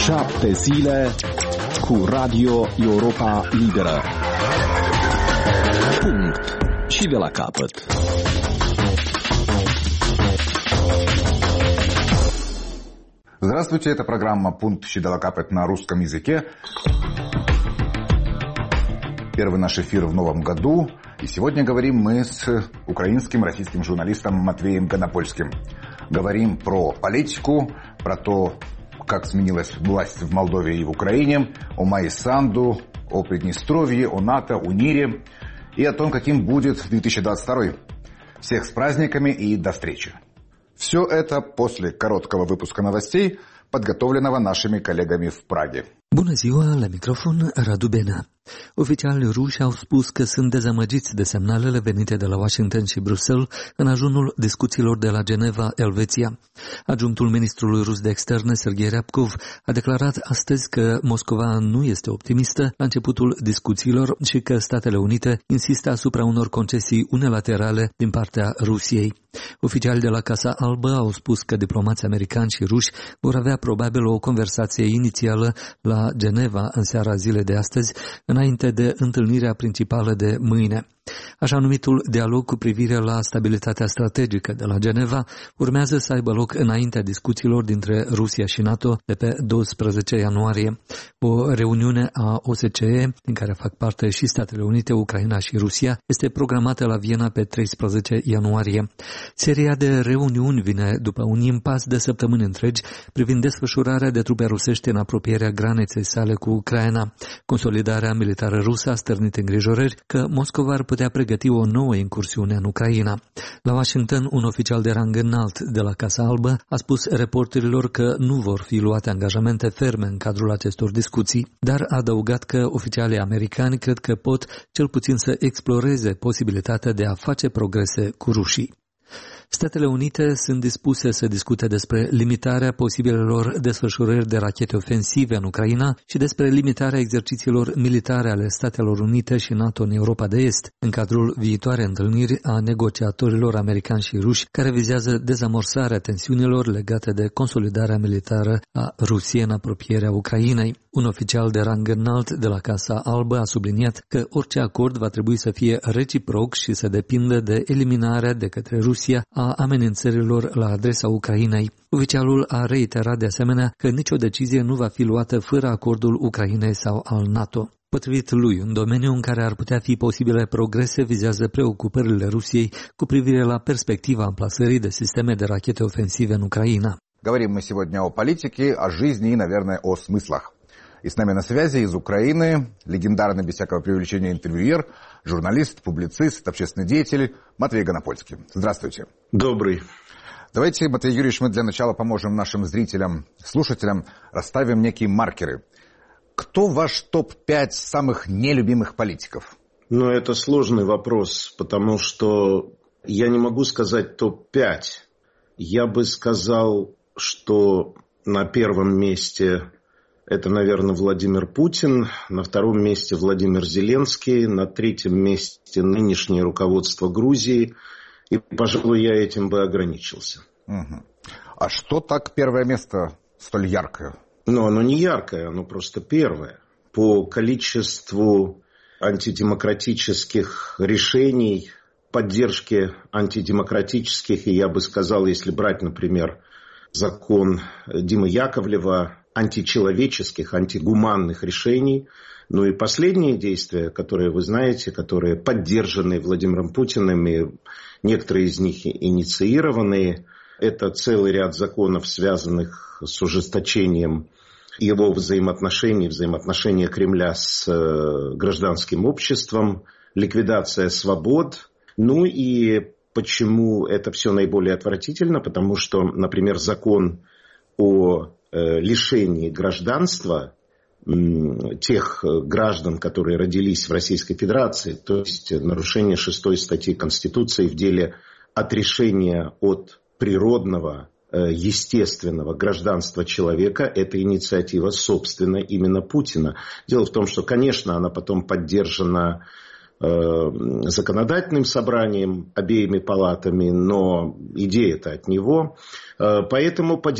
7 zile cu Radio Europa Liberă. Punct. Și de la capăt. Здравствуйте, это программа «Пункт и de la capăt» на русском языке. Первый наш эфир в новом году. И сегодня говорим мы с украинским российским журналистом Матвеем Гонопольским. Говорим про политику, про то, как сменилась власть в Молдове и в Украине, о Майе Санду, о Приднестровье, о НАТО, о НИРе и о том, каким будет 2022. Всех с праздниками и до встречи. Все это после короткого выпуска новостей, подготовленного нашими коллегами в Праге. Bună ziua, la microfon Radu Benea. Oficialii ruși au spus că sunt dezamăgiți de semnalele venite de la Washington și Bruxelles în ajunul discuțiilor de la Geneva, Elveția. Adjunctul ministrului rus de externe, Sergei Ryabkov, a declarat astăzi că Moscova nu este optimistă la începutul discuțiilor și că Statele Unite insistă asupra unor concesii unilaterale din partea Rusiei. Oficialii de la Casa Albă au spus că diplomații americani și ruși vor avea probabil o conversație inițială la Geneva în seara zilei de astăzi, înainte de întâlnirea principală de mâine. Așa numitul dialog cu privire la stabilitatea strategică de la Geneva urmează să aibă loc înaintea discuțiilor dintre Rusia și NATO de pe 12 ianuarie. O reuniune a OSCE, din care fac parte și Statele Unite, Ucraina și Rusia, este programată la Viena pe 13 ianuarie. Seria de reuniuni vine după un impas de săptămâni întregi privind desfășurarea de trupe rusești în apropierea graniței sale cu Ucraina. Consolidarea militară rusă a stârnit îngrijorări că Moscova ar putea pregăti o nouă incursiune în Ucraina. La Washington, un oficial de rang înalt de la Casa Albă a spus reporterilor că nu vor fi luate angajamente ferme în cadrul acestor discuții, dar a adăugat că oficialii americani cred că pot cel puțin să exploreze posibilitatea de a face progrese cu rușii. Statele Unite sunt dispuse să discute despre limitarea posibilelor desfășurări de rachete ofensive în Ucraina și despre limitarea exercițiilor militare ale Statelor Unite și NATO în Europa de Est, în cadrul viitoarei întâlniri a negociatorilor americani și ruși, care vizează dezamorsarea tensiunilor legate de consolidarea militară a Rusiei în apropierea Ucrainei. Un oficial de rang înalt de la Casa Albă a subliniat că orice acord va trebui să fie reciproc și să depindă de eliminarea de către Rusia a amenințărilor la adresa Ucrainei. Oficialul a reiterat de asemenea că nicio decizie nu va fi luată fără acordul Ucrainei sau al NATO. Potrivit lui, un domeniu în care ar putea fi posibile progrese vizează preocupările Rusiei cu privire la perspectiva amplasării de sisteme de rachete ofensive în Ucraina. Говорим мы сегодня о политике, о жизни и, наверное, о смыслах. И с нами на связи из Украины легендарный, без всякого преувеличения, интервьюер, журналист, публицист, общественный деятель Матвей Гонопольский. Здравствуйте. Добрый. Давайте, Матвей Юрьевич, мы для начала поможем нашим зрителям, слушателям, расставим некие маркеры. Кто ваш топ-5 самых нелюбимых политиков? Ну, это сложный вопрос, потому что я не могу сказать топ-5. Я бы сказал, что на первом месте это, наверное, Владимир Путин, на втором месте Владимир Зеленский, на третьем месте нынешнее руководство Грузии. И, пожалуй, я этим бы ограничился. Угу. А что так первое место столь яркое? Ну, оно не яркое, оно просто первое. По количеству антидемократических решений, поддержки антидемократических, и я бы сказал, если брать, например, закон Димы Яковлева, античеловеческих, антигуманных решений. Ну и последние действия, которые вы знаете, которые поддержаны Владимиром Путиным, и некоторые из них инициированные, это целый ряд законов, связанных с ужесточением его взаимоотношения Кремля с гражданским обществом, ликвидация свобод. Ну и почему это все наиболее отвратительно? Потому что, например, закон о лишении гражданства тех граждан, которые родились в Российской Федерации, то есть нарушение 6 статьи Конституции в деле отрешения от природного, естественного гражданства человека, это инициатива, собственно, именно Путина. Дело в том, что, конечно, она потом поддержана законодательным собранием, обеими палатами, но идея-то от него. Поэтому по